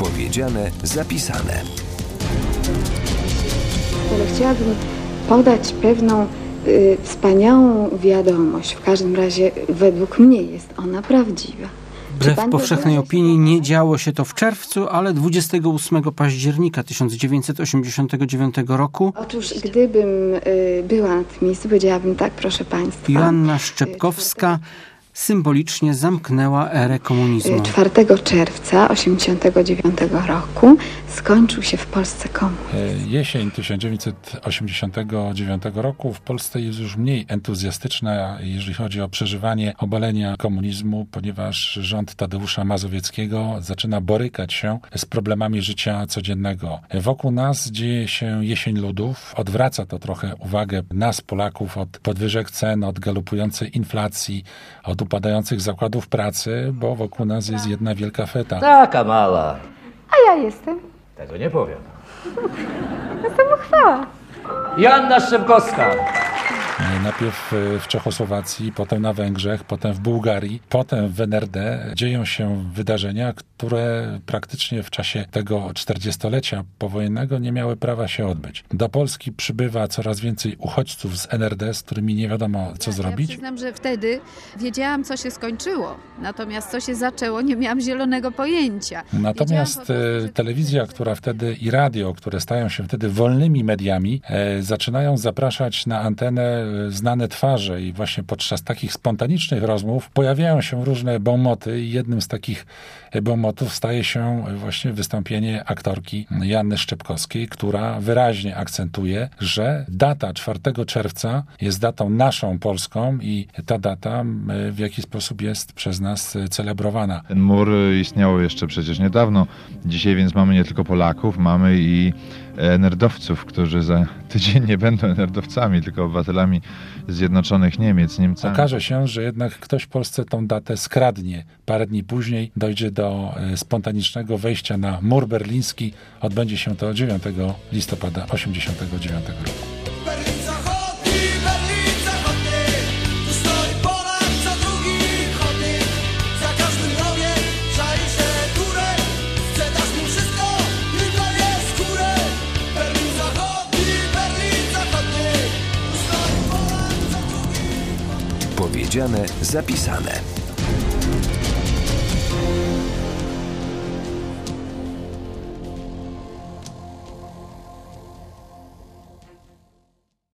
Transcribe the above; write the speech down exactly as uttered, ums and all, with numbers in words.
Powiedziane, zapisane. Ale chciałabym podać pewną y, wspaniałą wiadomość. W każdym razie według mnie jest ona prawdziwa. Wbrew powszechnej opinii nie działo się to w czerwcu, ale dwudziestego ósmego października tysiąc dziewięćset osiemdziesiątego dziewiątego roku Otóż gdybym y, była na tym miejscu, powiedziałabym tak, proszę państwa. Joanna Szczepkowska symbolicznie zamknęła erę komunizmu. czwartego czerwca osiemdziesiątego dziewiątego roku skończył się w Polsce komunizm. Jesień tysiąc dziewięćset osiemdziesiątego dziewiątego roku w Polsce jest już mniej entuzjastyczna, jeżeli chodzi o przeżywanie obalenia komunizmu, ponieważ rząd Tadeusza Mazowieckiego zaczyna borykać się z problemami życia codziennego. Wokół nas dzieje się jesień ludów. Odwraca to trochę uwagę nas, Polaków, od podwyżek cen, od galopującej inflacji, od upadających zakładów pracy, bo wokół nas jest jedna wielka feta. Taka mała. A ja jestem. Tego nie powiem. Jestem uchwała. Joanna Szczepkowska. Najpierw w Czechosłowacji, potem na Węgrzech, potem w Bułgarii, potem w en er de dzieją się wydarzenia, które praktycznie w czasie tego czterdziestolecia powojennego nie miały prawa się odbyć. Do Polski przybywa coraz więcej uchodźców z en er de, z którymi nie wiadomo co ja, zrobić. Ja przyznam, że wtedy wiedziałam, co się skończyło. Natomiast co się zaczęło, nie miałam zielonego pojęcia. Natomiast prostu, że... telewizja, która wtedy i radio, które stają się wtedy wolnymi mediami, e, zaczynają zapraszać na antenę znane twarze i właśnie podczas takich spontanicznych rozmów pojawiają się różne bonmoty i jednym z takich bonmotów staje się właśnie wystąpienie aktorki Joanny Szczepkowskiej, która wyraźnie akcentuje, że data czwartego czerwca jest datą naszą polską i ta data w jakiś sposób jest przez nas celebrowana. Ten mur istniał jeszcze przecież niedawno. Dzisiaj więc mamy nie tylko Polaków, mamy i enerdowców, którzy za tydzień nie będą enerdowcami, tylko obywatelami Zjednoczonych Niemiec, Niemcami. Okaże się, że jednak ktoś w Polsce tą datę skradnie. Parę dni później dojdzie do spontanicznego wejścia na mur berliński. Odbędzie się to dziewiątego listopada osiemdziesiątego dziewiątego roku. Powiedziane, zapisane.